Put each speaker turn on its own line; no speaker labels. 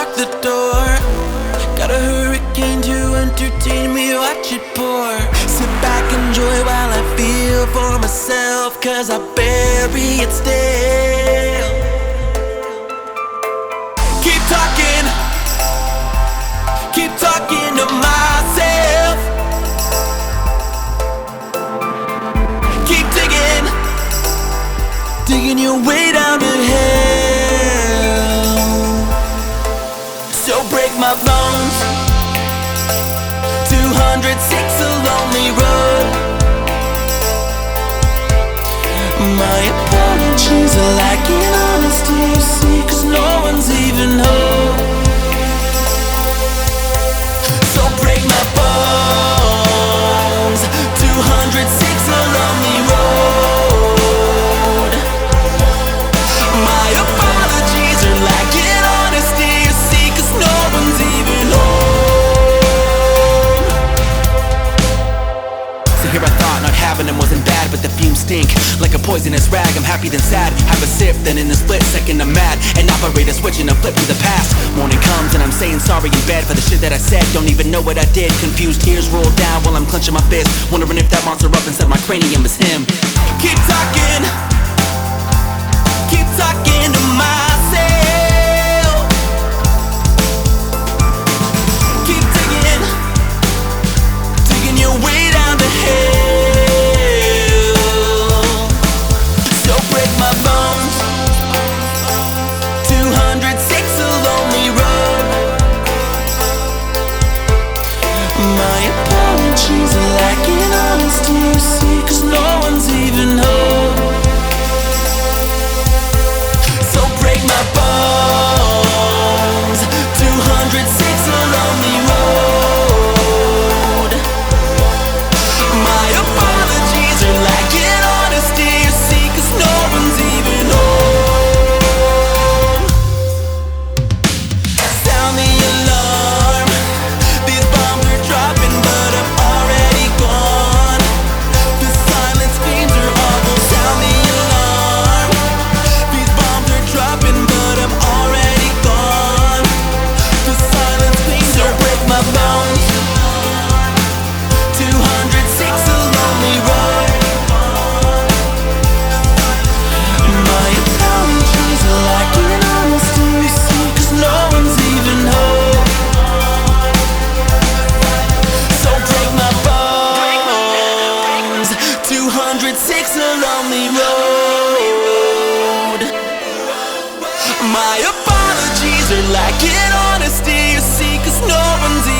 lock the door. Got a hurricane to entertain me, watch it pour. Sit back, enjoy while I feel for myself, 'cause I bury it still. Keep talking to myself. Keep digging your way down to hell. So break my bones. 206, a lonely road. My apologies are lacking honesty, you see, 'cause no one's even home. So break my bones. 206, a lonely road. My apologies are lacking honesty, you see, 'cause no one's even home.
So here I thought not having them wasn't bad, but the fumes stink like a poisonous rag. I'm happy then sad, have a sip, then in a split second I'm mad and operate a switch and a flip to the past. Morning comes and I'm saying sorry in bed for the shit that I said. Don't even know what I did. Confused tears roll down while I'm clenching my fist, wondering if that monster up inside my cranium is him.
Keep talking to myself. Keep digging your way down to hell. So break my bones. 206, a lonely road. My apologies are lacking honesty, you see, 'cause no one's even home. So break my bones. 206, a lonely road. My apologies are lacking honesty, you see, 'cause no one's even home. Sound the alarm. These bombs are dropping, but I'm already gone. The silent screams are awful. Sound the alarm. These bombs are dropping, but I'm already gone. The silent screams are break my bones. 206, a lonely road. My apologies are lacking honesty, you see, 'cause no one's even home. So break my bones. 206, a lonely road. My apologies are lacking honesty, you see, 'cause no one's